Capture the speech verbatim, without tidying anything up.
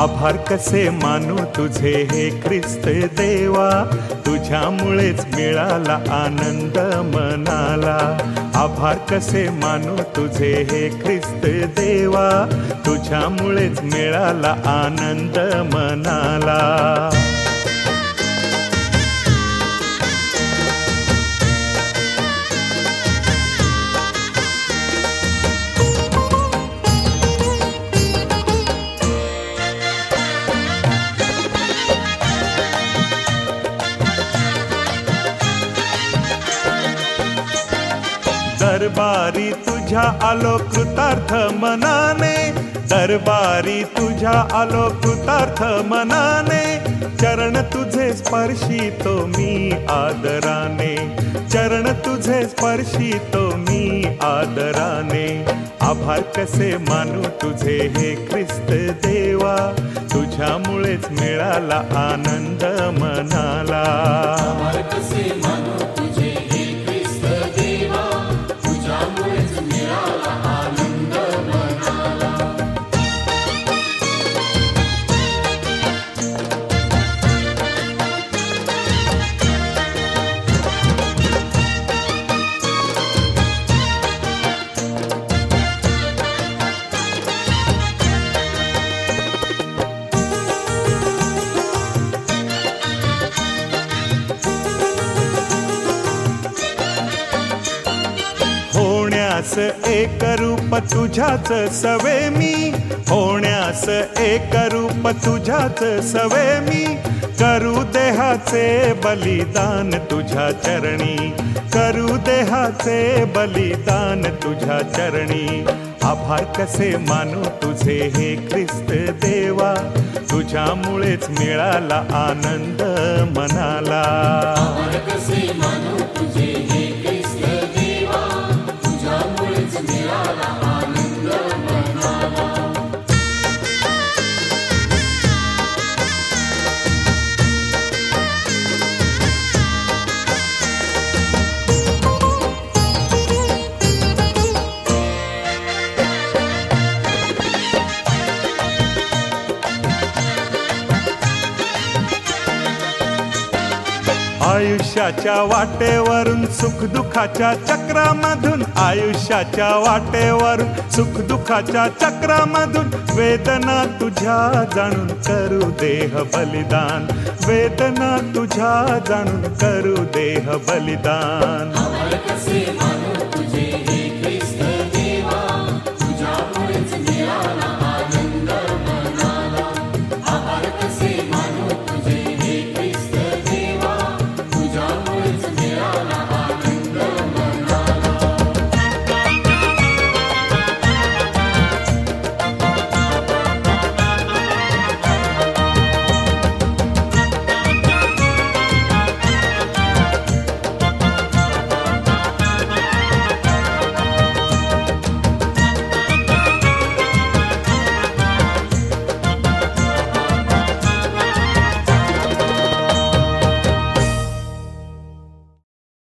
आभार कसे मानू तुझे हे ख्रिस्त देवा, तुझ्यामुळेच मिळाला आनंद मनाला. आभार कसे मानू तुझे हे ख्रिस्त देवा, तुझ्यामुळेच मिळाला आनंद मनाला. दरबारी तुझ्या आलो कृतार्थ मनाने, दरबारी तुझ्या आलो कृतार्थ मनाने. चरण तुझे स्पर्शितो मी आदराने, चरण तुझे स्पर्शितो मी आदराने. आभार कसे मानू तुझे हे ख्रिस्त देवा, तुझ्यामुळेच मिळाला आनंद मनाला. आभार कसे मानू तुझे हे ख्रिस्त देवा, तुझ्यामुळेच मिळाला आनंद मनाला. होण्यास एक रूप तुझ्याच सवे मी, होण्यास एक रूप तुझ्याच सवे मी. करू देहाचे बलिदान तुझ्या चरणी, करू देहाचे बलिदान तुझ्या चरणी. आभार कसे मानू तुझे हे ख्रिस्त देवा, तुझ्यामुळेच मिळाला आनंद मनाला. आभार कसे मानू तुझे हे ख्रिस्त देवा, तुझ्यामुळेच मिळाला आनंद मनाला. आयुष्याच्या वाटेवरून सुखदुःखाच्या चक्रामधून, आयुष्याच्या वाटेवरून सुखदुःखाच्या चक्रामधून. वेदना तुझ्या जाणून करू देह बलिदान, वेदना तुझ्या जाणून करू देह बलिदान. आभार कसे मानू